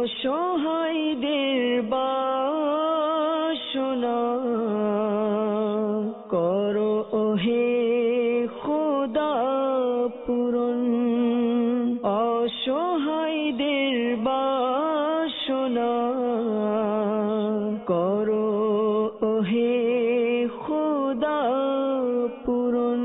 অসহায়দের বাসনা করো ওহে খোদা পূরণ। অসহায়দের বাসনা করো ওহে খোদা পূরণ।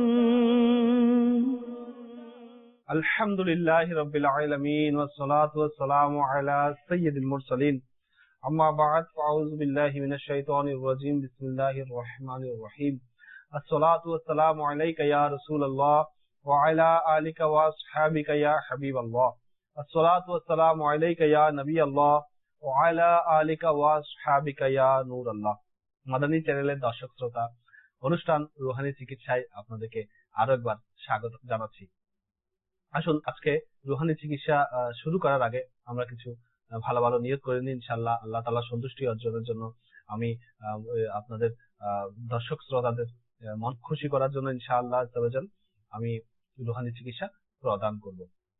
আলহামদুলিল্লাহি রাব্বিল আলামিন ওয়াসসালাতু ওয়াসসালামু আলা সাইয়্যিদিল মুরসালিন আম্মা বা'দ ফাউযু বিল্লাহি মিনাশ শাইতানির রাজীম বিসমিল্লাহির রহমানির রহিম আসসালাতু ওয়াসসালামু আলাইকা ইয়া রাসূলুল্লাহ ওয়া আলা আলিকা ওয়া আসহাবিকা ইয়া হাবিবাল্লাহ আসসালাতু ওয়াসসালামু আলাইকা ইয়া নবিয়াল্লাহ ওয়া আলা আলিকা ওয়া আসহাবিকা ইয়া নূরাল্লাহ। মাদানী চ্যানেলের দর্শক শ্রোতা, অনুষ্ঠান রুহানী চিকিৎসায় আপনাদেরকে আরো একবার স্বাগত জানাচ্ছি। আসুন আজকে রুহানী চিকিৎসা শুরু করার আগে আমরা কিছু ভালো ভালো নিয়ত করে নিই। ইনশাআল্লাহ আল্লাহ তাআলা সন্তুষ্টি অর্জনের জন্য আমি আপনাদের দর্শক শ্রোতাদের মন খুশি করার জন্য ইনশাআল্লাহ আমি রুহানী চিকিৎসা প্রদান করব।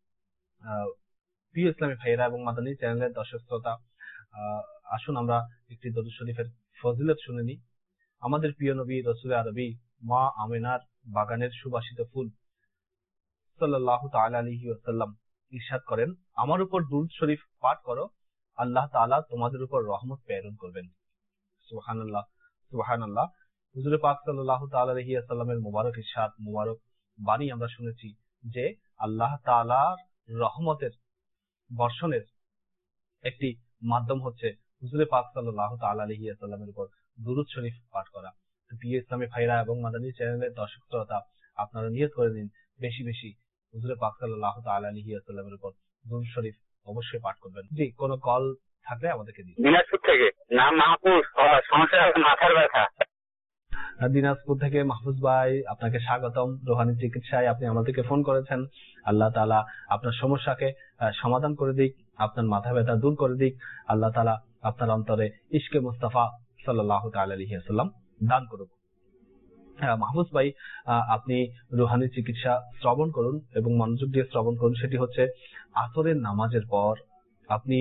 প্রিয় ইসলামী ভাইয়েরা এবং মাদানী চ্যানেলের দর্শক শ্রোতা, আসুন আমরা একটি দরুদ শরীফের ফজিলত শুনে নিই। আমাদের প্রিয় নবী রাসূল আরবি মা আমিনার বাগানের সুবাসিত ফুল সাল্লাল্লাহু তাআলা আলাইহি ওয়াসাল্লাম ইরশাদ করেন, আমার উপর দুরূদ শরীফ পাঠ করো, আল্লাহ তাআলা তোমাদের উপর রহমত প্রেরণ করবেন। সুবহানাল্লাহ সুবহানাল্লাহ। হুজুর পাক সাল্লাল্লাহু তাআলা আলাইহি ওয়াসাল্লামের মুবারক ইরশাদ, মুবারক বাণী আমরা শুনেছি যে আল্লাহ তাআলার রহমতের বর্ষণের একটি মাধ্যম হচ্ছে হুজুর পাক সাল্লাল্লাহু তাআলা আলাইহি ওয়াসাল্লামের উপর দুরূদ শরীফ পাঠ করা। প্রিয় ইসলামী ভাইরা এবং মাদানী চ্যানেলের দর্শক শ্রোতা, আপনারা নিয়ত করে নিন বেশি বেশি হুজুর পাক সাল্লাল্লাহু তাআলা আলাইহি ওয়াসাল্লামের উপর দুরূদ শরীফ অবশ্যই পাঠ করবেন। জি, কোনো কল থাকলে আমাদেরকে দিন। দিনাজপুর থেকে নাম মাহফুজ, সমস্যা মাথার ব্যথা। দিনাজপুর থেকে মাহফুজ ভাই, আপনাকে স্বাগতম রুহানী চিকিৎসায়। আপনি আমাদেরকে ফোন করেছেন। আল্লাহ তাআলা আপনার সমস্যাকে সমাধান করে দিক, আপনার মাথা ব্যথা দূর করে দিক। আল্লাহ তাআলা আপনার অন্তরে ইশকে মুস্তাফা সাল্লাল্লাহু তাআলা আলাইহি ওয়াসাল্লাম দান করুক। মাহফুজ ভাই, আপনি রুহানী চিকিৎসা শ্রবণ করুন এবং মনোযোগ দিয়ে শ্রবণ করুন। সেটি হচ্ছে আসরের নামাজের পর আপনি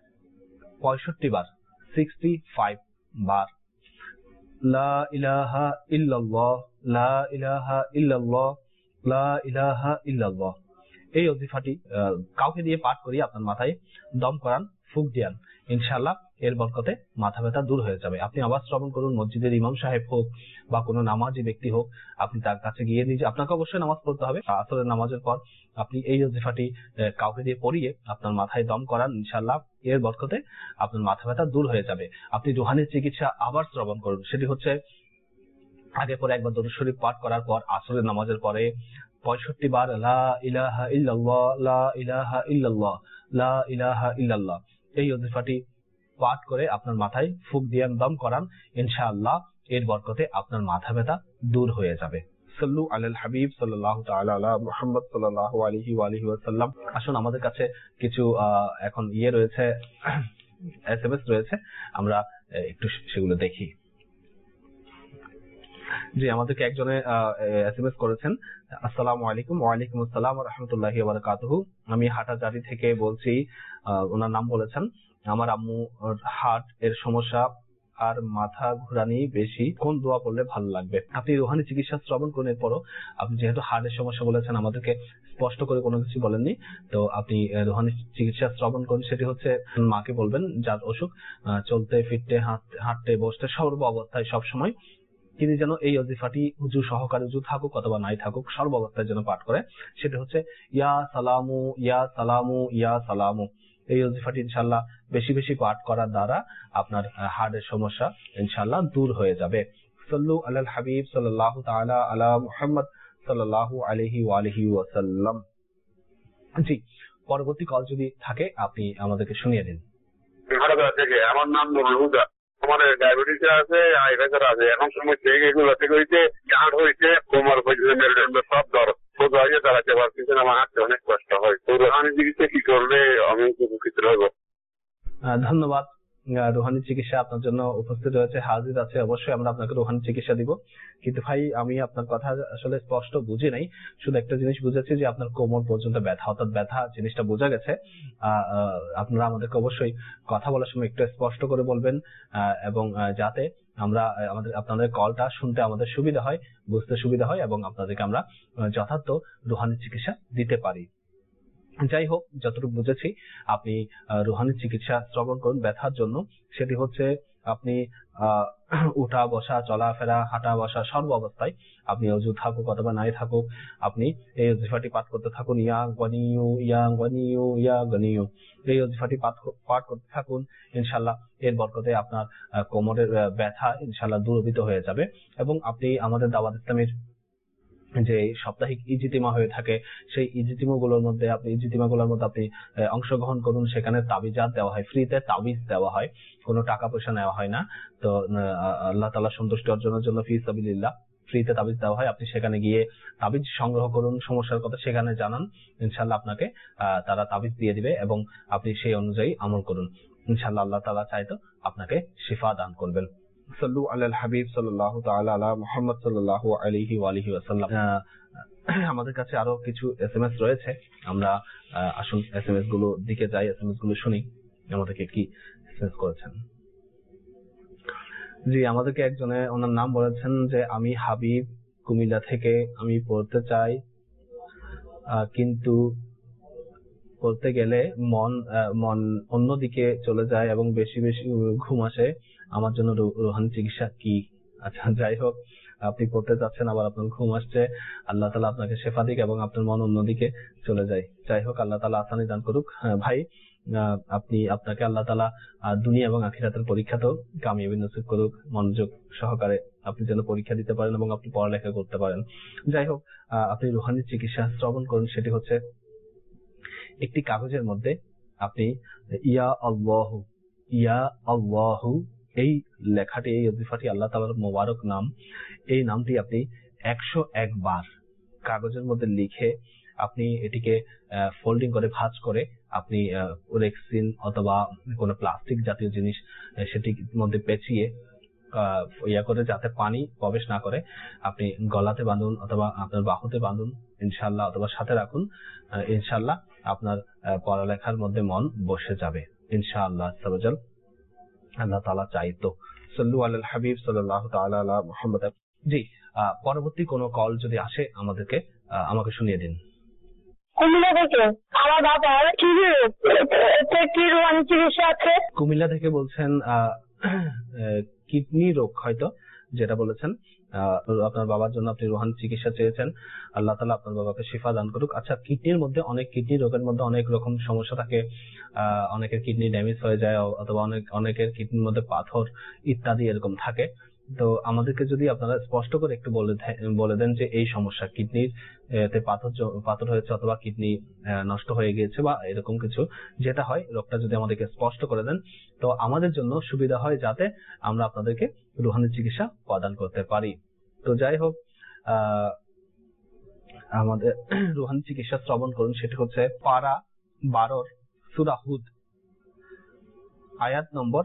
65 বার 65 বার লা ইলাহা ইল্লাল্লাহ লা ইলাহা ইল্লাল্লাহ লা ইলাহা ইল্লাল্লাহ এই ওজিফাটি কাউকে দিয়ে পাঠ করিয়ে আপনার মাথায় দম করান, ফুঁক দিয়ান। ইনশাআল্লাহ এর বরকতে মাথা ব্যথা দূর হয়ে যাবে। আপনি আবার শ্রবণ করুন, মসজিদের ইমাম সাহেব হোক বা কোনো নামাজি ব্যক্তি হোক, আপনি তার কাছে গিয়ে নিজে, আপনাকে অবশ্যই নামাজ পড়তে হবে। আসরের নামাজের পর আপনি এই ওজিফাটি কাউকে দিয়ে পড়িয়ে আপনার মাথায় দম করান। ইনশাআল্লাহ এর বরকতে আপনার মাথা ব্যথা দূর হয়ে যাবে। আপনি রুহানী চিকিৎসা আবার শ্রবণ করুন। সেটি হচ্ছে আগে পরে একবার দরুদ শরীফ পাঠ করার পর আসরের নামাজের পরে 65 বার লা ইলাহা ইল্লাল্লাহ লা ইলাহা ইল্লাল্লাহ লা ইলাহা ইল্লাল্লাহ এই ওজিফাটি পাঠ করে আপনার মাথায় ফুঁক দিয়ে দম করান। ইনশাআল্লাহ এর বরকতে আপনার মাথা ব্যথা দূর হয়ে যাবে। সাল্লু আলাল হাবিব সাল্লাল্লাহু তাআলা আলা মুহাম্মদ সাল্লাল্লাহু আলাইহি ওয়া আলিহি ওয়াসাল্লাম। আসুন, আমাদের কাছে কিছু এখন রয়েছে, এসএমএস রয়েছে, আমরা একটু সেগুলো দেখি। জি, আমাদেরকে একজনে এসএমএস করেছেন, আসসালামু আলাইকুম। ওয়া আলাইকুম আসসালাম ওয়া রাহমাতুল্লাহি ওয়া বারাকাতুহু। আমি হাটাজারি থেকে বলছি। ওনার নাম বলেছেন, আমার আম্মু হার্ট এর সমস্যা আর মাথা ঘুরানি বেশি, কোন দোয়া করলে ভালো লাগবে? আপনি রুহানী চিকিৎসা শ্রবণ করুন। এরপরও আপনি যেহেতু হার্টের সমস্যা বলেছেন, আমাদেরকে স্পষ্ট করে কোনো কিছু বলেননি, তো আপনি রুহানী চিকিৎসা শ্রবণ করুন। সেটি হচ্ছে মাকে বলবেন যার অসুখ, চলতে ফিরতে হাঁটতে বসতে সর্ব অবস্থায় সবসময় তিনি যেন এই ওজিফাটি হুজু সহকারে, হুজু থাকুক অথবা নাই থাকুক, সর্ব অবস্থায় যেন পাঠ করে। সেটা হচ্ছে ইয়া সালামু ইয়া সালামু ইয়া সালামু। এই ওজিফাটি ইনশাআল্লাহ বেশি বেশি পাঠ করার দ্বারা আপনার হার্টের সমস্যা ইনশাআল্লাহ দূর হয়ে যাবে। সাল্লু আলাল হাবিব সাল্লাল্লাহু তাআলা আলা মুহাম্মদ সাল্লাল্লাহু আলাইহি ওয়া আলিহি ওয়াসাল্লাম। জি, পরবর্তী কল যদি থাকে আপনি আমাদেরকে শুনিয়ে দিন। আমার নাম হুদা, আমার ডায়াবেটিস আছে, হাই প্রেসার আছে, এখন সমস্যা এগুলো থেকে হইতে গাঁট হইতে কোমর পর্যন্ত সব দরদ হয়ে দাঁড়াতে পারছি না, আমার হাঁটতে অনেক কষ্ট হয়। তো রুহানী চিকিৎসা কি করলে আমি উপকৃত হব? ধন্যবাদ রুহানি চিকিৎসা আপনার জন্য উপস্থিত রয়েছে, হাজির আছে, অবশ্যই আমরা আপনাকে রুহানি চিকিৎসা দিব। কিন্তু ভাই আমি আপনার কথা আসলে স্পষ্ট বুঝি নাই, শুধু একটা জিনিস বুঝেছি যে আপনার কোমর পর্যন্ত ব্যথা, অর্থাৎ ব্যথা জিনিসটা বোঝা গেছে। আপনারা আমাদেরকে অবশ্যই কথা বলার সময় একটু স্পষ্ট করে বলবেন, এবং যাতে আমরা আপনাদের কলটা শুনতে আমাদের সুবিধা হয়, বুঝতে সুবিধা হয়, এবং আপনাদেরকে আমরা যথার্থ রুহানি চিকিৎসা দিতে পারি। যাই হোক, যতটুকু বুঝেছি আপনি রুহানি চিকিৎসা শ্রবণ করুন ব্যথার জন্য। সেটি হচ্ছে আপনি উঠা বসা, চলাফেরা, হাঁটা বসা সর্ব অবস্থায় আপনি অজু থাকুক অথবা নাই থাকুক, আপনি এই ওজিফাটি পাঠ করতে থাকুন, ইয়া গনিয়ু ইয়া গনিয়ু ইয়া গনিয়ু, এই ওজিফাটি পাঠ করতে থাকুন। ইনশাআল্লাহ এর বরকতে আপনার কোমরের ব্যথা ইনশাআল্লাহ দূরীভূত হয়ে যাবে। এবং আপনি আমাদের দাওয়াত ইসলামের যে সাপ্তাহিক ইজতিমা হয়ে থাকে, সেই ইজতিমাগুলোর মধ্যে আপনি অংশগ্রহণ করুন। সেখানে তাবিজাত দেওয়া হয়, ফ্রিতে তাবিজ দেওয়া হয়, কোনো টাকা পয়সা নেওয়া হয় না। তো আল্লাহ তাআলা সন্তুষ্টি অর্জনের জন্য ফি সাবিলিল্লাহ ফ্রিতে তাবিজ দেওয়া হয়। আপনি সেখানে গিয়ে তাবিজ সংগ্রহ করুন, সমস্যার কথা সেখানে জানান, ইনশাআল্লাহ আপনাকে তারা তাবিজ দিয়ে দিবে এবং আপনি সেই অনুযায়ী আমল করুন। ইনশাআল্লাহ আল্লাহ তাআলা চাইতো আপনাকে শিফা দান করবেন। সাল্লু আলাল হাবিব সাল্লাল্লাহু তাআলা আলা মুহাম্মদ সাল্লাল্লাহু আলাইহি ওয়া আলিহি ওয়াসাল্লাম। আমাদের কাছে আরো কিছু এসএমএস রয়েছে, আমরা আসুন এসএমএস গুলো দিকে যাই, এসএমএস গুলো শুনি আমাদেরকে কি এসএমএস করেছেন। জি, আমাদেরকে একজনে ওনার নাম বলেছেন যে আমি হাবিব, কুমিল্লা থেকে আমি পড়তে চাই, কিন্তু পড়তে গেলে মন অন্যদিকে চলে যায় এবং বেশি বেশি ঘুম আসে, আমার জন্য রুহানি চিকিৎসা কি? আচ্ছা, যাই হোক, আপনি পড়তে চাচ্ছেন আবার আপনার ঘুম আসছে, আল্লাহ তাআলা আপনাকে শেফা দিক এবং আপনার মন অন্যদিকে চলে যায়। যাই হোক, আল্লাহ তাআলা আসানি দান করুক। ভাই, আপনাকে আল্লাহ তাআলা দুনিয়া এবং আখিরাতের পরীক্ষাতেও কামিয়াবি নসিব করুক। মনোযোগ সহকারে আপনি যেন পরীক্ষা দিতে পারেন এবং আপনি পড়ালেখা করতে পারেন। যাই হোক, আপনি রুহানি চিকিৎসা শ্রবণ করুন। সেটি হচ্ছে একটি কাগজের মধ্যে আপনি ইয়া আল্লাহু এই লেখাটি, এই ওজিফাটি, আল্লাহ তাআলার মোবারক নাম, এই নামটি আপনি 101 বার কাগজের মধ্যে লিখে আপনি এটিকে ফোল্ডিং করে, ভাঁজ করে আপনি রেক্সিন অথবা কোনো প্লাস্টিক জাতীয় জিনিস সেটির মধ্যে পেঁচিয়ে করে, যাতে পানি প্রবেশ না করে, আপনি গলাতে বাঁধুন অথবা আপনার বাহুতে বাঁধুন ইনশাআল্লাহ, অথবা সাথে রাখুন। ইনশাআল্লাহ আপনার পড়ালেখার মধ্যে মন বসে যাবে ইনশাআল্লাহ। আল্লাহ তাআলা চাইতো। সাল্লু আলাল হাবিব সাল্লাল্লাহু তাআলা আলা মুহাম্মদ। জি, পরবর্তী কোনো কল যদি আসে আমাকে শুনিয়ে দিন। কুমিল্লা থেকে আমার বাবার কি রুহানি চিকিৎসা আছে? কুমিল্লা থেকে বলছেন, কিডনি রোগ হয়তো যেটা বলেছেন, আপনার বাবার জন্য আপনি রুহানি চিকিৎসা চেয়েছেন। আল্লাহ তাআলা আপনার বাবাকে শিফা দান করুক। আচ্ছা, কিডনি রোগের মধ্যে অনেক রকম সমস্যা থাকে। অনেকের কিডনি ড্যামেজ হয়ে যায় অথবা অনেকের কিডনির মধ্যে পাথর ইত্যাদি এরকম থাকে। তো আমাদেরকে যদি আপনারা স্পষ্ট করে একটু বলে দেন যে এই সমস্যা কিডনির তে পাথর হয়েছে অথবা কিডনি নষ্ট হয়ে গিয়েছে বা এরকম কিছু যেটা হয়, রোগটা যদি আমাদেরকে স্পষ্ট করে দেন তো আমাদের জন্য সুবিধা হয়, যাতে আমরা আপনাদেরকে রুহানি চিকিৎসা প্রদান করতে পারি। তো যাই হোক, আমাদের রুহানি চিকিৎসা শ্রবণ করুন। সেটি হচ্ছে পারা 12 সূরা হুদ আয়াত নম্বর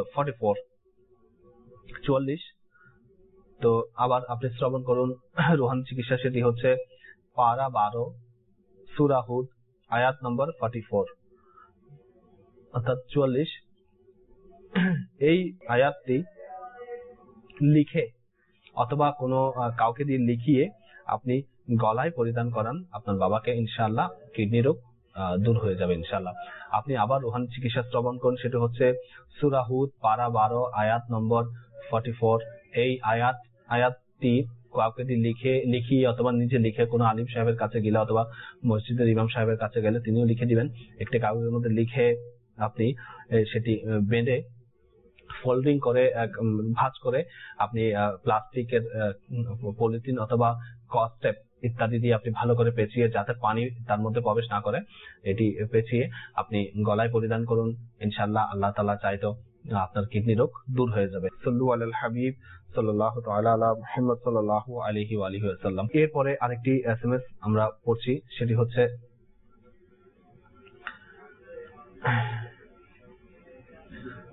44। তো আবার আপনি শ্রবণ করুন রুহানি চিকিৎসা, সেটি হচ্ছে পারা 12 সূরা হুদ আয়াত নম্বর 44 অর্থাৎ 44। এই আয়াতটি লিখে অথবা কোনো কাউকে দিয়ে লিখিয়ে আপনি গলায় পরিধান করান আপনার বাবাকে, ইনশাআল্লাহ কিডনি রোগ দূর হয়ে যাবে ইনশাআল্লাহ। আপনি আবার রুহানি চিকিৎসা শ্রবণ করুন। সেটি হচ্ছে সূরা হুদ পারা 12 আয়াত নম্বর 44। এই আয়াতটি কাউকে দিয়ে লিখিয়ে অথবা নিজে লিখে কোনো আলিম সাহেবের কাছে গেলে অথবা মসজিদের ইমাম সাহেবের কাছে গেলে তিনিও লিখে দিবেন। একটি কাগজের মধ্যে লিখে আপনি সেটি বেঁধে ফোল্ডিং করে ভাঁজ করে আপনি প্লাস্টিকের পলিথিন অথবা কসটেপ ইত্যাদি দিয়ে আপনি ভালো করে পেঁচিয়ে, যাতে পানি তার মধ্যে প্রবেশ না করে, এটি পেঁচিয়ে আপনি গলায় পরিধান করুন। ইনশাআল্লাহ আল্লাহ তাআলা চাইতো আপনার কিডনি রোগ দূর হয়ে যাবে। সাল্লু আলাল হাবিব সাল্লাল্লাহু তাআলা আলা মুহাম্মদ সাল্লাল্লাহু আলাইহি ওয়া আলিহি ওয়াসাল্লাম। এরপরে আরেকটি এসএমএস আমরা পড়ছি। সেটি হচ্ছে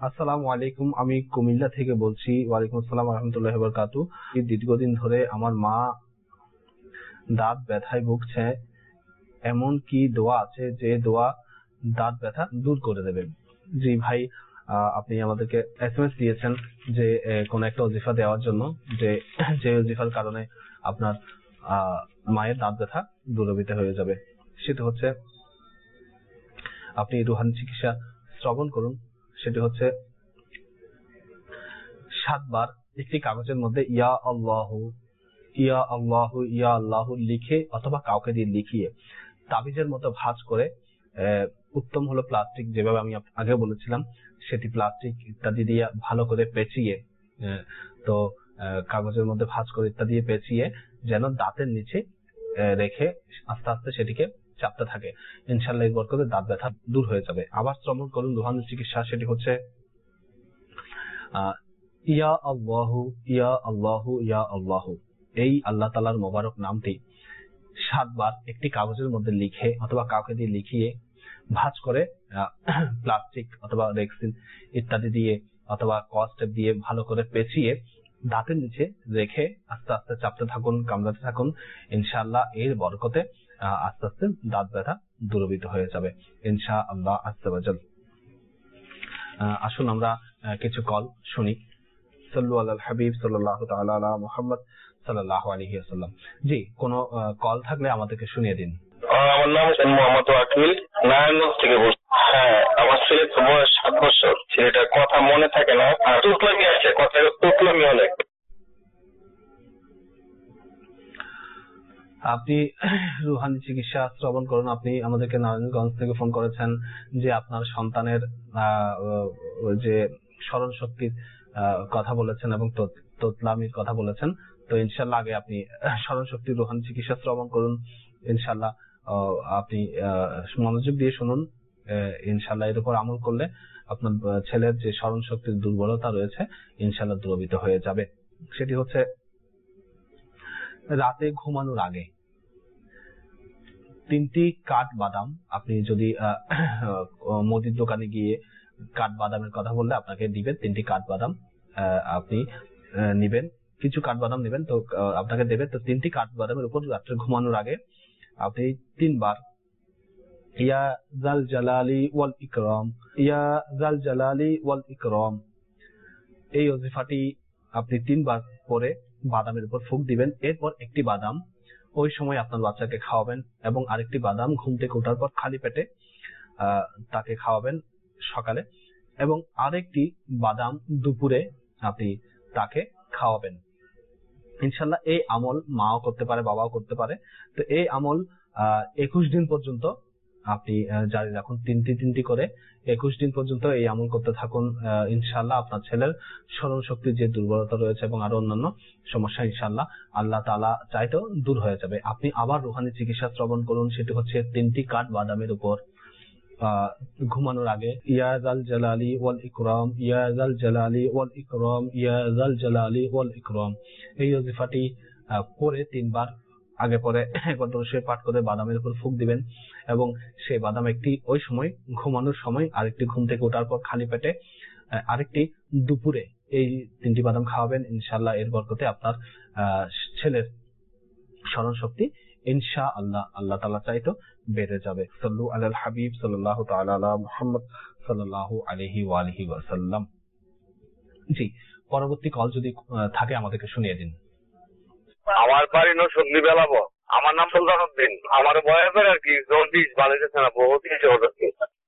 আসসালামু আলাইকুম, আমি কুমিল্লা থেকে বলছি। ওয়ালাইকুম আসসালাম ওয়া রাহমাতুল্লাহি ওয়া বারাকাতুহু। দীর্ঘদিন ধরে আমার মা দাঁত ব্যথায় ভুগছে, এমন কি দোয়া আছে যে দোয়া দাঁত ব্যথা দূর করে দেবে? জি ভাই, আপনি আমাদেরকে এসএমএস দিয়েছেন যে কোন একটা ওজিফা দেওয়ার জন্য, যে ওজিফার কারণে আপনার মায়ের দাঁত ব্যথা দূরীভূত হয়ে যাবে। সেটা হচ্ছে আপনি রুহানি চিকিৎসা শ্রবণ করুন। সেটি হচ্ছে 7 বার একটি কাগজের মধ্যে ইয়া আল্লাহু ইয়া আল্লাহু ইয়া আল্লাহু লিখে অথবা কাউকে দিয়ে লিখিয়ে তাবিজের মতো ভাঁজ করে, উত্তম হলো প্লাস্টিক, যেভাবে আমি আগে বলেছিলাম, সেটি প্লাস্টিক ইত্যাদি দিয়ে ভালো করে পেঁচিয়ে, তো কাগজের মধ্যে ভাঁজ করে ইত্যাদি পেঁচিয়ে যেন দাঁতের নিচে রেখে আস্তে আস্তে সেটিকে চাপতে থাকে। ইনশাআল্লাহ এর বরকতে দাঁত ব্যথা দূর হয়ে যাবে। আবার শ্রবণ করুন রুহানি চিকিৎসা, সেটি হচ্ছে ইয়া আল্লাহু ইয়া আল্লাহু ইয়া আল্লাহু। এই আল্লাহ তাআলার মোবারক নামটি 7 বার একটি কাগজের মধ্যে লিখে অথবা কাউকে দিয়ে লিখিয়ে ভাঁজ করে প্লাস্টিক অথবা রেক্সিন ইত্যাদি দিয়ে অথবা কস্টেপ দিয়ে ভালো করে পেঁচিয়ে দাঁতের নিচে রেখে আস্তে আস্তে চাপতে থাকুন, কামড়াতে থাকুন। ইনশাআল্লাহ এর বরকতে আস্তে আস্তে দাঁত ব্যথা দূরীভূত হয়ে যাবে ইনশাআল্লাহ আজ্জা ওয়া জাল। আসুন আমরা কিছু কল শুনি। সাল্লু আলাল হাবিব সাল্লাল্লাহু তাআলা আলা মুহাম্মদ সাল্লাল্লাহু আলাইহি ওয়াসাল্লাম। জি, কোন কল থাকলে আমাদেরকে শুনিয়ে দিন। আমার নাম হচ্ছে মোহাম্মদ ওয়াকিল, নারায়ণগঞ্জ থেকে বলছি। হ্যাঁ, আমার ছেলের বয়স 7 বছর। ছেলেটার কথা মনে থাকে না, আর তুতলামি আছে, কথা তুতলামি অনেক। আপনি রুহানি চিকিৎসা শ্রবণ করুন। আপনি আমাদেরকে নারায়ণগঞ্জ থেকে ফোন করেছেন যে আপনার সন্তানের যে স্মরণ শক্তির কথা বলেছেন এবং তোতলামির কথা বলেছেন। তো ইনশাল্লাহ আগে আপনি স্মরণ শক্তির রুহানি চিকিৎসা শ্রবণ করুন। ইনশাল্লাহ আপনি মনোযোগ দিয়ে শুনুন। ইনশাল্লাহ এর উপর আমল করলে আপনার ছেলের যে স্মরণ শক্তির দুর্বলতা রয়েছে ইনশাল্লাহ দূরীভূত হয়ে যাবে। সেটি হচ্ছে রাতে ঘুমানোর আগে 3টি কাঠবাদাম, আপনি যদি মুদির দোকানে গিয়ে কাঠবাদামের কথা বললে আপনাকে দিবেন 3টি কাঠবাদাম, আপনি নিবেন, কিছু কাঠবাদাম নেবেন, তো আপনাকে দেবে। তো 3টি কাঠবাদামের উপর রাত্রে ঘুমানোর আগে আপনি 3 বার ইয়া জাল জালালি ওয়াল ইকরাম, ইয়া জাল জালালি ওয়াল ইকরাম, এই ওজিফাটি আপনি 3 বার পরে বাদামের উপর ফুঁক দিবেন। এরপর একটি বাদাম ওই সময় আপনার বাচ্চাকে খাওয়াবেন এবং আরেকটি বাদাম ঘুম থেকে ওঠার পর খালি পেটে তাকে খাওয়াবেন সকালে, এবং আরেকটি বাদাম দুপুরে আপনি তাকে খাওয়াবেন। ইনশাল্লাহ এই আমল মাও করতে পারে, বাবাও করতে পারে। তো এই আমল 21 দিন পর্যন্ত আপনি জারি রাখুন, 3টি করে 21 দিন পর্যন্ত এই আমল করতে থাকুন। ইনশাআল্লাহ আপনার ছেলের স্মরণ শক্তির যে দুর্বলতা রয়েছে এবং আরো অন্যান্য সমস্যা ইনশাআল্লাহ আল্লাহ তাআলা চাইতেও দূর হয়ে যাবে। আপনি আবার রুহানি চিকিৎসা শ্রবণ করুন। সেটি হচ্ছে 3টি কাঠ বাদামের উপর ঘুমানোর আগে ইয়া জাল জালালি ওয়াল ইকরাম, ইয়া জাল জালালি ওয়াল ইকরাম, ইয়া জাল জালালি ওয়াল ইকরাম, এই ওজিফাটি পরে 3 বার আগে পরে একবার দরুদ পাঠ করে বাদামের উপর ফুঁক দিবেন এবং সেই বাদাম একটি ওই সময় ঘুমানোর সময়, আরেকটি ঘুম থেকে ওঠার পর খালি পেটে, আরেকটি দুপুরে, এই 3টি বাদাম খাওয়াবেন। ইনশাআল্লাহ এর বরকতে আপনার ছেলের স্মরণ শক্তি ইনশাআল্লাহ আল্লাহ তাআলা চাইতো বেড়ে যাবে। সাল্লু আলাল হাবিব সাল্লাল্লাহু তাআলা আলা মুহাম্মদ সাল্লাল্লাহু আলাইহি ওয়া আলিহি ওয়াসাল্লাম। জি, পরবর্তী কল যদি থাকে আমাদেরকে শুনিয়ে দিন। আমার বাড়ি নরসিংদী বেলাবো। আমার নাম সুলতান উদ্দিন। আমার বয়স আর কি 24 ভালো গেছে না, বহুত কিছু হচ্ছে।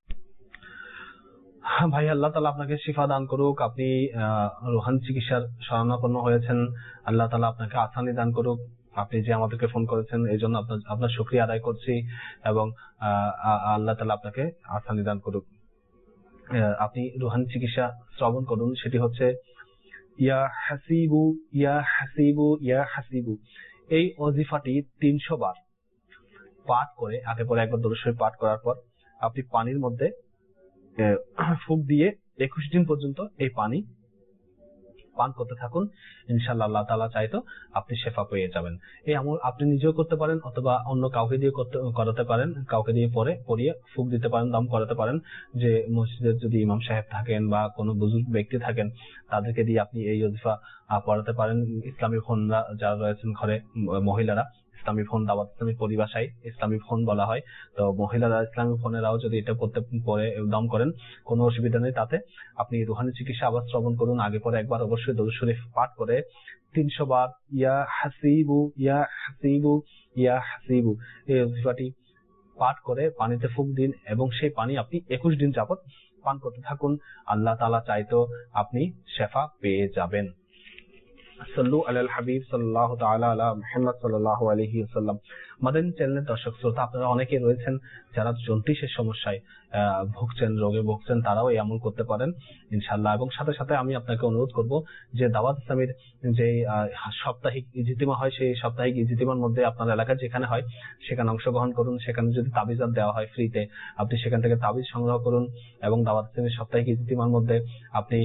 ভাই আল্লাহ তাআলা আপনাকে শিফা দান করুক। আপনি রুহানি চিকিৎসার শরণাপন্ন হয়েছেন, আল্লাহ তাআলা আপনাকে আসানি দান করুক। আপনি যে আমাদেরকে ফোন করেছেন এই জন্য আপনার শুকরিয়া আদায় করছি এবং আল্লাহ তাআলা আপনাকে আসানি দান করুক। আপনি রুহানি চিকিৎসা শ্রবণ করুন। সেটি হচ্ছে ইয়া হাসিবু ইয়া হাসিবু ইয়া হাসিবু, এই ওজিফাটি 300 বার পাঠ করে আগে পরে একবার দরুদ শরীফ পাঠ করার পর আপনি পানির মধ্যে ফুঁক দিয়ে 21 দিন পর্যন্ত এই পানি পান করতে থাকুন। ইনশাআল্লাহ আল্লাহ তাআলা চাইতো আপনি শেফা পেয়ে যাবেন। এই আমল আপনি নিজেও করতে পারেন অথবা অন্য কাউকে দিয়ে করাতে পারেন, কাউকে দিয়ে পরিয়ে ফুঁক দিতে পারেন, দম করাতে পারেন। যে মসজিদের যদি ইমাম সাহেব থাকেন বা কোনো বুজুর্গ ব্যক্তি থাকেন তাদেরকে দিয়ে আপনি এই ওজিফা পড়াতে পারেন। ইসলামী ফোনরা যারা রয়েছেন ঘরে, মহিলারা, ইসলামী ফোন দাওয়াত ইসলামী পরিভাষায় ইসলামী ফোন বলা হয়, তো মহিলারা ইসলামী ফোনেরাও যদি এটা পরে দম করেন কোনো অসুবিধা নেই। তাতে আপনি রুহানি চিকিৎসা আবার শ্রবণ করুন, আগে পরে একবার অবশ্যই দরুদ শরীফ পাঠ করে 300 বার ইয়া হাসিবু ইয়া হাসিবু ইয়া হাসিবু এই ওজিফাটি পাঠ করে পানিতে ফুঁক দিন এবং সেই পানি আপনি 21 দিন যাবত পান করতে থাকুন। আল্লাহ তাআলা চাইতো আপনি শেফা পেয়ে যাবেন। সাল্লু আলাল হাবিব সাল্লাল্লাহু তাআলা আলা মুহাম্মদ সাল্লাল্লাহু আলাইহি ওয়াসাল্লাম। মাদানী চ্যানেলের দর্শক শ্রোতা আপনারা অনেকে রয়েছেন যারা জন্ডিসের সমস্যায় রোগে ভুগছেন, তারাও এই আমল করতে পারেন ইনশাআল্লাহ। এবং সাথে সাথে আমি আপনাকে অনুরোধ করব যে দাওয়াত ইসলামীর যে সাপ্তাহিক ইজতিমা হয়, সেই সাপ্তাহিক ইজতিমার মধ্যে আপনার এলাকায় যেখানে হয় সেখানে অংশগ্রহণ করুন। সেখানে যদি তাবিজাত দেওয়া হয় ফ্রিতে, আপনি সেখান থেকে তাবিজ সংগ্রহ করুন এবং দাওয়াত ইসলামীর সাপ্তাহিক ইজতিমার মধ্যে আপনি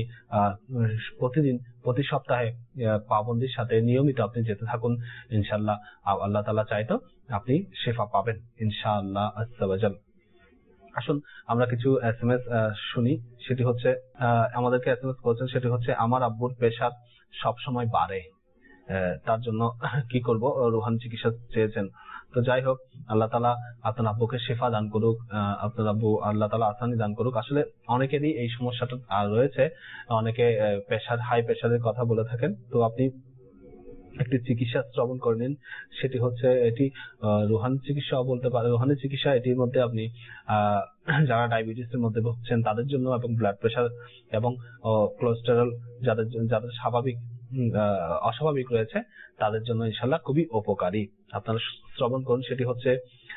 প্রতি সপ্তাহে পাবন্দির সাথে নিয়মিত আপনি যেতে থাকুন। ইনশাআল্লাহ আল্লাহ তাআলা চাইতো আপনি শেফা পাবেন ইনশাআল্লাহ আজ্জা ওয়া জাল। আসুন আমরা কিছু এসএমএস শুনি। সেটি হচ্ছে আমাদেরকে এসএমএস করেছেন, সেটি হচ্ছে আমার আব্বুর প্রেসার সব সময় বাড়ে, তার জন্য কি করব, রুহানি চিকিৎসা চেয়েছেন। তো যাই হোক, আল্লাহ তাআলা আপনার আব্বুকে শেফা দান করুক, আপনার আব্বু আল্লাহ তাআলা আসানি দান করুক। আসলে অনেকেরই এই সমস্যাটা রয়েছে, অনেকে হাই প্রেসারের কথা বলে থাকেন। তো আপনি একটি চিকিৎসা শ্রবণ করে নিন, সেটি হচ্ছে এটি রুহানি চিকিৎসা বলতে পারে। রুহানি চিকিৎসা এটির মধ্যে আপনি যারা ডায়াবেটিসের মধ্যে ভুগছেন তাদের জন্য এবং ব্লাড প্রেসার এবং কোলেস্টেরল যাদের অস্বাভাবিক রয়েছে তাদের জন্য ইনশাআল্লাহ খুবই উপকারী। আপনারা শ্রবণ করুন। সেটি হচ্ছে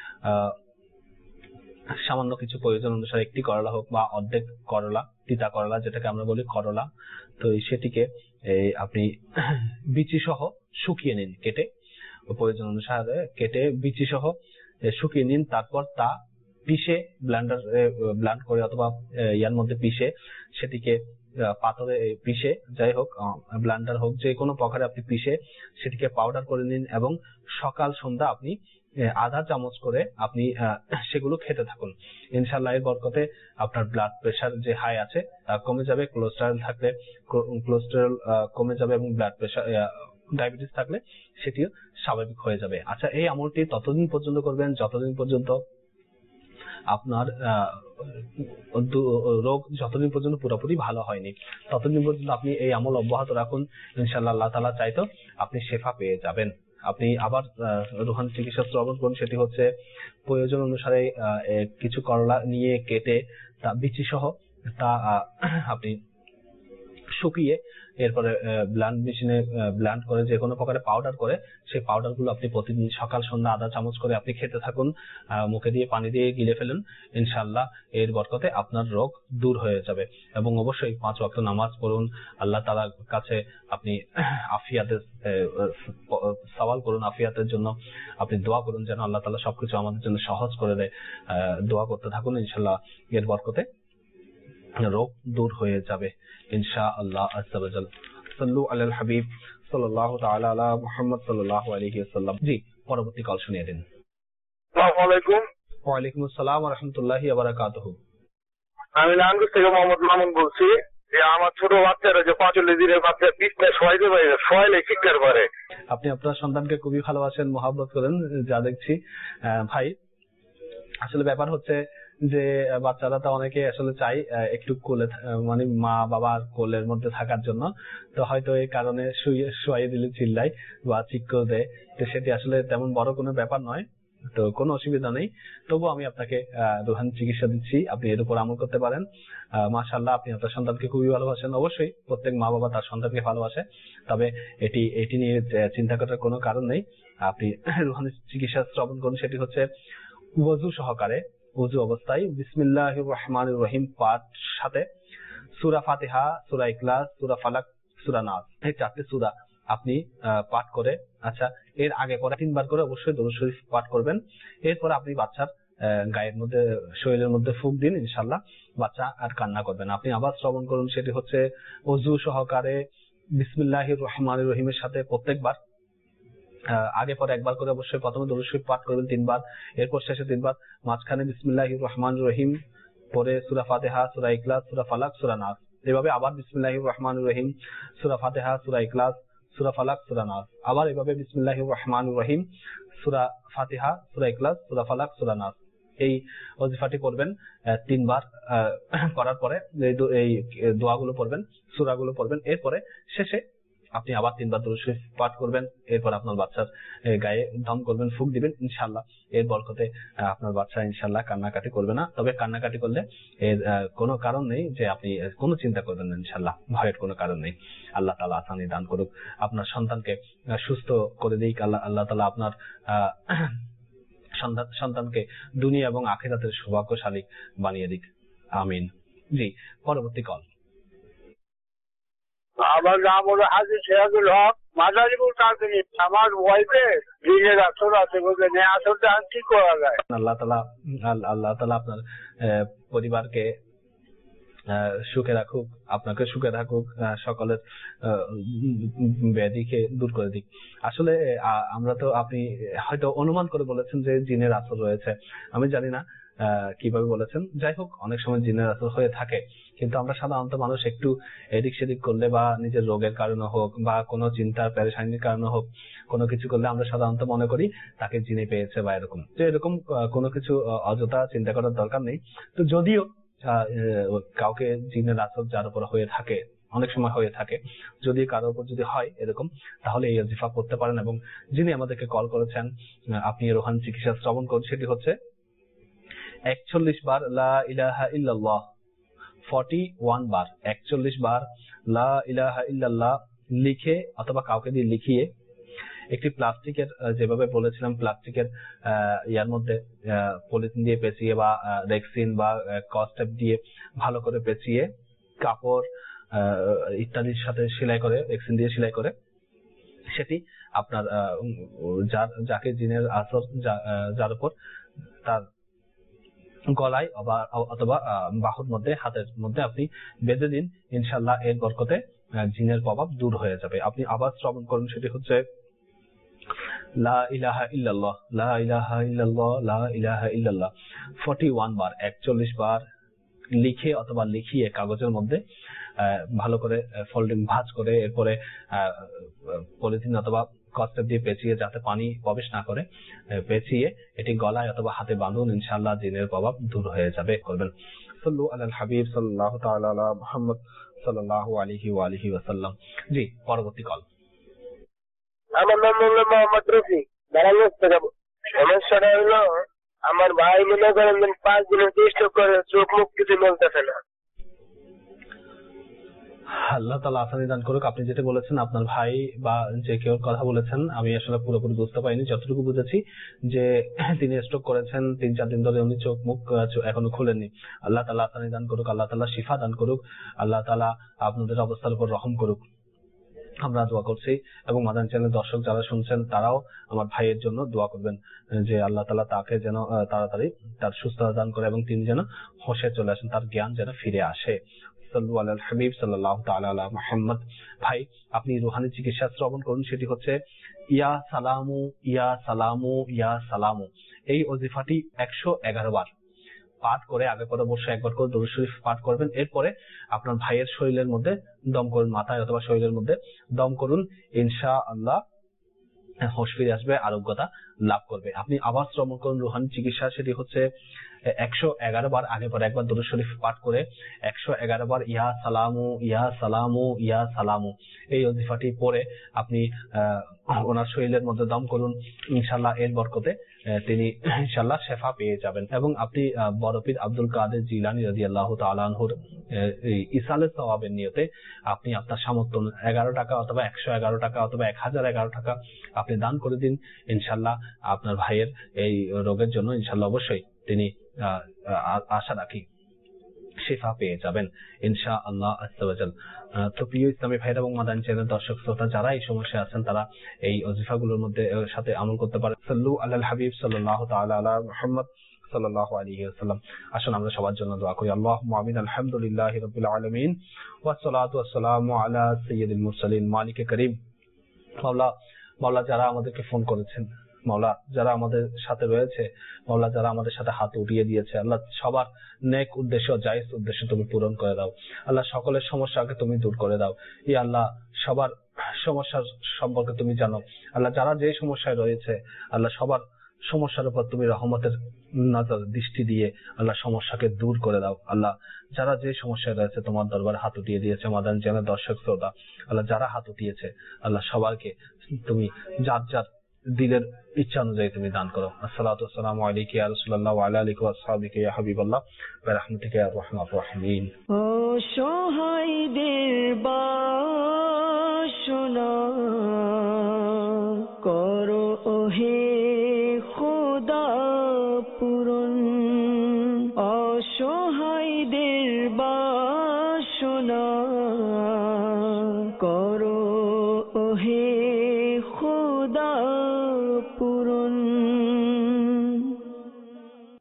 সামান্য কিছু প্রয়োজন অনুসারে একটি করলা হোক বা অর্ধেক করলা, তিতা করলা যেটাকে আমরা বলি করলা, তো সেটিকে আপনি বিচি সহ শুকিয়ে নিন, কেটে প্রয়োজন অনুসারে কেটে বিচি সহ শুকিয়ে নিন। তারপর তা পিষে ব্লেন্ড করে অথবা ইয়ার মধ্যে পিষে সেটিকে পাথরে পিষে, যাই হোক ব্লেন্ডার হোক যে কোনো প্রকারে আপনি পিষে সেটিকে পাউডার করে নিন এবং সকাল সন্ধ্যা আপনি আধা চামচ করে আপনি সেগুলো খেতে থাকুন। ইনশাআল্লাহ এর বরকতে আপনার ব্লাড প্রেসার যে হাই আছে কমে যাবে, কোলেস্টেরল থাকলে কোলেস্টেরল কমে যাবে এবং ব্লাড প্রেসার ডায়াবেটিস থাকলে সেটিও স্বাভাবিক হয়ে যাবে। আচ্ছা, এই আমলটি ততদিন পর্যন্ত করবেন যতদিন পর্যন্ত আপনার রোগ যতদিন পর্যন্ত পুরোপুরি ভালো হয়নি, ততদিন পর্যন্ত আপনি এই আমল অব্যাহত রাখুন। ইনশাআল্লাহ আল্লাহ তাআলা চাইতো আপনি শেফা পেয়ে যাবেন। আপনি আবার রুহানি চিকিৎসা শ্রবণ করুন। সেটি হচ্ছে প্রয়োজন অনুসারে কিছু করলা নিয়ে কেটে তা বিচি সহ তা আপনি শুকিয়ে এরপরে ব্লেন্ড মেশিনে ব্লেন্ড করে যে কোনো প্রকারে পাউডার করে সেই পাউডার গুলো আপনি প্রতিদিন সকাল সন্ধ্যা আধা চামচ করে আপনি খেতে থাকুন। মুখে দিয়ে পানি দিয়ে গিলে ফেলুন। ইনশাআল্লাহ এর বরকতে আপনার রোগ দূর হয়ে যাবে। এবং অবশ্যই 5 ওয়াক্ত নামাজ পড়ুন, আল্লাহ তাআলার কাছে আপনি আফিয়াতের সওয়াল করুন, আফিয়াতের জন্য আপনি দোয়া করুন যেন আল্লাহ তাআলা সবকিছু আমাদের জন্য সহজ করে দেয়। দোয়া করতে থাকুন, ইনশাআল্লাহ এর বরকতে রোগ দূর হয়ে যাবে ইনশাআল্লাহ আজ্জা ওয়া জাল। সাল্লু আলাল হাবিব সাল্লাল্লাহু তাআলা আলা মুহাম্মদ সাল্লাল্লাহু আলাইহি ওয়াসাল্লাম। জি, পরবর্তী কল শুনিয়ে দিন। আসসালামু আলাইকুম। ওয়া আলাইকুম আসসালাম ওয়া রাহমাতুল্লাহি ওয়া বারাকাতুহু। আমি নারায়ণগঞ্জ থেকে মোহাম্মদ মামুন বলছি। যে আমার ছোট বাচ্চারা যে 45 দিনের বাচ্চা পিঠটা শোয়াইতে পারে, শোয়াইলে চিৎকার করে। আপনি আপনার সন্তানকে খুবই ভালোবাসেন, মহব্বত করেন যা দেখছি। ভাই, আসলে ব্যাপার হচ্ছে যে বাচ্চারা তো অনেকে আসলে চাই একটু কোলে, মানে মা বাবার কোলের মধ্যে থাকার জন্য, তো হয়তো এই কারণে শুয়াই দিলে চিল্লাই বা চিৎকার দেয়। তো সেটি আসলে তেমন বড় কোনো ব্যাপার নয়, তো কোনো অসুবিধা নেই। তবু আমি আপনাকে রুহানি চিকিৎসা দিচ্ছি, আপনি এর উপর আমল করতে পারেন। মাশাআল্লাহ, আপনি আপনার সন্তানকে খুবই ভালোবাসেন। অবশ্যই প্রত্যেক মা বাবা তার সন্তানকে ভালোবাসে, তবে এটি নিয়ে চিন্তা করার কোনো কারণ নেই। আপনি রুহানি চিকিৎসা শ্রবণ করুন। সেটি হচ্ছে ওযু সহকারে, ওযু অবস্থায় বিসমিল্লাহির রহমানির রহিম পাঠ সাথে সূরা ফাতিহা, সূরা ইখলাস, সূরা ফালাক, সূরা নাস, এই 4টি সূরা আপনি পাঠ করে, আচ্ছা এর আগে করে 3 বার করে অবশ্যই দরুদ শরীফ পাঠ করবেন। এরপর আপনি বাচ্চার গায়ের মধ্যে, শরীরের মধ্যে ফুঁক দিন, ইনশাআল্লাহ বাচ্চা আর কান্না করবে না। আপনি আবার শ্রবণ করুন। সেটি হচ্ছে ওযু সহকারে বিসমিল্লাহির রহমানির রহিমের সাথে প্রত্যেকবার আগে পরে একবার করে অবশ্যই প্রথমে দরুদ শরীফ পাঠ করবেন 3 বার, এরপর শেষে 3 বার, মাঝখানে বিসমিল্লাহির রহমানির রহিম, পরে সূরা ফাতিহা, সূরা ইখলাস, সূরা ফালাক, সূরা নাস, এভাবে আবার বিসমিল্লাহির রহমানির রহিম, সূরা ফাতিহা, সূরা ইখলাস, সূরা ফালাক, সূরা নাস, আবার এভাবে বিসমিল্লাহির রহমানির রহিম, সূরা ফাতিহা, সূরা ইখলাস, সূরা ফালাক, সূরা নাস, এই ওয়াজিফাটি করবেন 3 বার। করার পরে এই দোয়াগুলো পড়বেন, সূরাগুলো পড়বেন, এরপরে শেষে আপনি আবার 3 বার দরুদ শরীফ পাঠ করবেন, এরপর আপনার বাচ্চার গায়ে দম করবেন, ফুঁক দিবেন, ইনশাআল্লাহ এর বরকতে আপনার বাচ্চা ইনশাআল্লাহ কান্নাকাটি করবে না। তবে কান্নাকাটি করলে এর কোনো কারণ নেই যে আপনি কোনো চিন্তা করবেন না, ইনশাআল্লাহ ভয়ের কোনো কারণ নেই। আল্লাহ তাআলা আসানি দান করুক, আপনার সন্তানকে সুস্থ করে দিক, আল্লাহ তাআলা আপনার সন্তানকে দুনিয়া এবং আখিরাতের সৌভাগ্যশালী বানিয়ে দিক, আমিন। জি, পরবর্তী কল। আমার নাম হলো হাজী সিরাজুল হক, মাদারীপুর কালকিনি। আমার ওয়াইফে দিনের আসর আছে, বলতে নেই আসরটা কি করা যায়? আল্লাহ তাআলা আপনার পরিবারকে সুখে রাখুক, আপনাকে সুখে রাখুক, সকলের ব্যাধিকে দূর করে দিক। আসলে আমরা তো, আপনি হয়তো অনুমান করে বলেছেন যে জিনের আসর রয়েছে, আমি জানি না কিভাবে বলেছেন। যাই হোক, অনেক সময় জিনের আসর হয়ে থাকে, কিন্তু আমরা সাধারণত মানুষ একটু এদিক সেদিক করলে বা নিজের রোগের কারণে হোক বা কোনো চিন্তার পেরেশানির কারণে হোক, কোনো কিছু করলে আমরা সাধারণত মনে করি তাকে জিনে পেয়েছে বা এরকম। তো এরকম কোনো কিছু অযথা চিন্তা করার দরকার নেই। তো যদিও কাউকে জিনের আসর যার উপর হয়ে থাকে, অনেক সময় হয়ে থাকে, যদি কারোর উপর যদি হয় এরকম, তাহলে এই ওয়াজিফা করতে পারেন। এবং যিনি আমাদেরকে কল করেছেন, আপনি রোহানি চিকিৎসা শ্রবণ করুন, সেটি হচ্ছে 41 বার লা ইলাহা ইল্লাল্লাহ, 41 বার, 41 বার লা ইলাহা ইল্লাল্লাহ লিখে অথবা কাউকে দিয়ে লিখিয়ে একটি প্লাস্টিকের, যেভাবে বলেছিলাম প্লাস্টিকের ইয়ার মধ্যে পলিথিন দিয়ে পেঁচিয়ে বা রেক্সিন বা কস্টেপ দিয়ে ভালো করে পেঁচিয়ে কাপড় ইত্যাদির সাথে সেলাই করে, রেক্সিন দিয়ে সেলাই করে, সেটি আপনার যাকে জিনের আসর যার উপর, তার গলায় অথবা বাহুর মধ্যে, হাতের মধ্যে আপনি বেঁধে দিন, ইনশাআল্লাহ এর বরকতে জিনের প্রভাব দূর হয়ে যাবে। আপনি আবার শ্রবণ করুন, সেটি হচ্ছে লা ইলাহা ইল্লাল্লাহ, লা ইলাহা ইল্লাল্লাহ, লা ইলাহা ইল্লাল্লাহ 41 বার, 41 বার লিখে অথবা লিখিয়ে কাগজের মধ্যে ভালো করে ফোল্ডিং ভাঁজ করে, এরপরে পলিথিন অথবা কস্টেপ দিয়ে পেঁচিয়ে, যাতে পানি প্রবেশ না করে, পেঁচিয়ে এটি গলায় অথবা হাতে বাঁধুন, ইনশাআল্লাহ জিনের প্রভাব দূর হয়ে যাবে। করবেন। সাল্লু আলাল হাবিব সাল্লাল্লাহু তাআলা আলা মুহাম্মদ সাল্লাল্লাহু আলাইহি ওয়া আলিহি ওয়াসাল্লাম। জি, পরবর্তী কল। আমার নাম হলো মোহাম্মদ রফি, নারায়ণগঞ্জ থেকে। সমস্যাটা হলো আমার ভাই মনে করেন 5 দিনের চেষ্টা করে, চোখ মুখ কিছু বলতেছে না। আল্লাহ তাআলা আসানি দান করুক। আপনি যেটা বলেছেন আপনার ভাই বা যে কেউ কথা বলেছেন, আমি আসলে পুরোপুরি বুঝতে পারিনি, যতটুকু বুঝেছি যে তিনি স্ট্রোক করেছেন, 3-4 দিন ধরে উনি চোখ মুখ এখনো খুলেননি। আল্লাহ তাআলা আসানি দান করুক, আল্লাহ তাআলা শিফা দান করুক, আল্লাহ তাআলা আপনাদের অবস্থার উপর রহম করুক। আমরা দোয়া করছি, এবং মাদানী চ্যানেলের দর্শক যারা শুনছেন তারাও আমার ভাইয়ের জন্য দোয়া করবেন যে আল্লাহ তাআলা তাকে যেন তাড়াতাড়ি তার সুস্থতা দান করে এবং তিনি যেন হোশে চলে আসেন, তার জ্ঞান যেন ফিরে আসে। সাল্লু আলাল হাবিব সাল্লাল্লাহু তাআলা আলা মুহাম্মদ। ভাই, আপনি রুহানি চিকিৎসা শ্রবণ করুন, সেটি হচ্ছে ইয়া সালামু ইয়া সালামু ইয়া সালামু। এই ওয়াজিফাটি 111 বার পাঠ করে, আগে পরে অবশ্যই একবার করে দরুদ শরীফ পাঠ করবেন। এরপরে আপনার ভাইয়ের শরীরের মধ্যে দম করুন, মাথায় অথবা শরীরের মধ্যে দম করুন, ইনশাআল্লাহ হোশ ফিরে আসবে, আরোগ্যতা লাভ করবে। আপনি আবার শ্রবণ করুন রুহানি চিকিৎসা, সেটি হচ্ছে 111 বার, আগে পরে একবার দরুদ শরীফ পাঠ করে 111 বার ইয়া সালামু ইয়া সালামু ইয়া সালামু এই ওয়াজিফাটি পড়ে আপনি ওনার শরীরের মধ্যে দম করুন, ইনশাআল্লাহ এর বরকতে তিনি ইনশাআল্লাহ শেফা পেয়ে যাবেন। এবং আপনি বড় পীর আব্দুল কাদের জিলানী রাদিয়াল্লাহু তাআলা আনহুর ইসালে সওয়াবের নিয়তে আপনি আপনার সামর্থ্য 11 টাকা অথবা 111 টাকা অথবা 1011 টাকা আপনি দান করে দিন, ইনশাআল্লাহ আপনার ভাইয়ের এই রোগের জন্য ইনশাআল্লাহ অবশ্যই তিনি আশা রাখি শিফা পেয়ে যাবেন ইনশাআল্লাহ আযজা ওয়া জাল। তো প্রিয় ইসলামী ভাইরা এবং মাদানী চ্যানেল দর্শক শ্রোতা যারা এই সমস্যায় আছেন, তারা এই ওয়াজিফাগুলোর মধ্যে সাথে আমল করতে পারেন। সাল্লু আলাল হাবিব সাল্লাল্লাহু তাআলা আলা মুহাম্মদ সাল্লাল্লাহু আলাইহি ওয়াসাল্লাম। আসুন আমরা সবার জন্য দোয়া করি। আল্লাহুম্মা আমিন। আলহামদুলিল্লাহি রাব্বিল আলামিন ওয়াস সালাতু ওয়াস সালামু আলা সাইয়্যিদিল মুরসালিন। মালিকে করিম, মাওলা যারা আমাদেরকে ফোন করেছেন, মাওলা যারা আমাদের সাথে রয়েছে, মাওলা যারা আমাদের সাথে হাত উঠিয়ে দিয়েছে, আল্লাহ সবার নেক উদ্দেশ্য, জায়েজ উদ্দেশ্য তুমি পূরণ করে দাও। আল্লাহ সকলের সমস্যাকে তুমি দূর করে দাও। ই আল্লাহ সবার সমস্যার সম্পর্কে তুমি জানো। আল্লাহ যারা যে সমস্যায় রয়েছে, আল্লাহ সবার সমস্যার উপর তুমি রহমতের নজর দৃষ্টি দিয়ে আল্লাহ সমস্যাকে দূর করে দাও। আল্লাহ যারা যে সমস্যায় রয়েছে তোমার দরবারে হাত উঠিয়ে দিয়েছে, মাদান জানের দর্শক শ্রোতা, আল্লাহ যারা হাত উঠিয়েছে, আল্লাহ সবাইকে তুমি যার যার দিলের ইচ্ছা অনুযায়ী তুমি দান করো। আসসালাতু ওয়াসসালামু আলাইকা ইয়া রাসূলুল্লাহ ওয়া আলা আলিহি ওয়া আসহাবিহি ইয়া হাবিবাল্লাহ ওয়া রাহমাতুকা ইয়া আরহামার রাহিমিন। ও সহায়দের বাসনা করো ওহে খোদা পূরণ, অসহায়দের বাসনা